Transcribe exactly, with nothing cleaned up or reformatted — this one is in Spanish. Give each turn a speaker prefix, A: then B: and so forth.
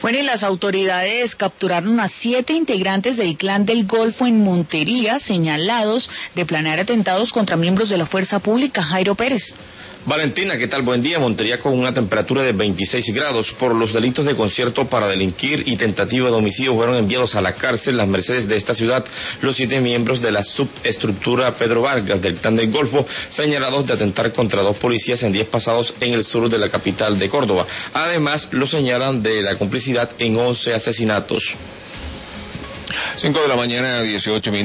A: Bueno, y las autoridades capturaron a siete integrantes del Clan del Golfo en Montería, señalados de planear atentados contra miembros de la fuerza pública. Jairo Pérez.
B: Valentina, ¿qué tal? Buen día. Montería con una temperatura de veintiséis grados. Por los delitos de concierto para delinquir y tentativa de homicidio fueron enviados a la cárcel Las Mercedes de esta ciudad los siete miembros de la subestructura Pedro Vargas del Clan del Golfo, señalados de atentar contra dos policías en días pasados en el sur de la capital de Córdoba. Además, lo señalan de la complicidad en once asesinatos.
C: cinco de la mañana, dieciocho minutos.